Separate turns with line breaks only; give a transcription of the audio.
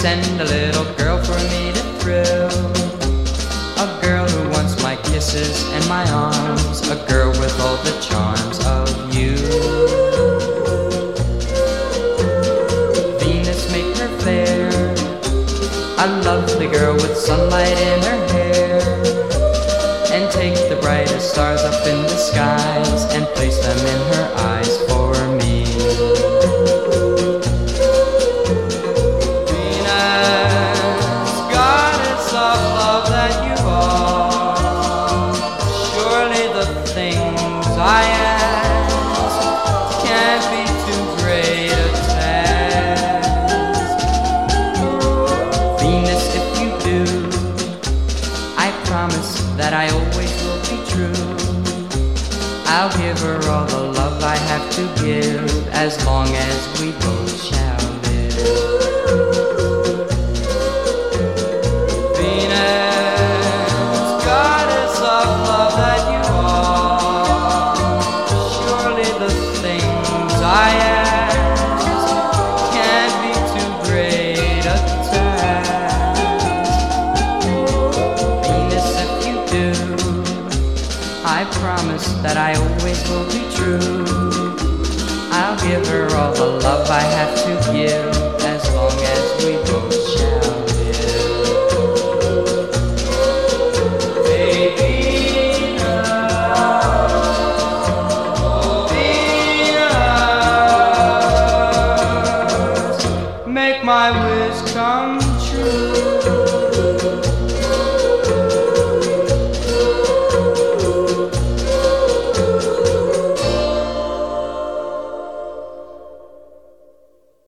send a little girl for me to thrill. A girl who wants my kisses and my arms, a girl with all the charms of you. Venus make her fair, a lovely girl with sunlight in her hair, and take the brightest stars up in the skies and place them in her eyes for me. Venus, goddess of love that you are, surely the things I ask can't be too great a task. Venus, if you do, I promise that I always will be true. I'll give her all the love I have to give, as long as we both shall live. Venus, goddess of love that you are, surely the things I ask can't be too great a task. Venus, if you do, I promise that I always will be true. I'll give her all the love I have to give, as long as we both shall live. Baby, Venus, make my wish come true.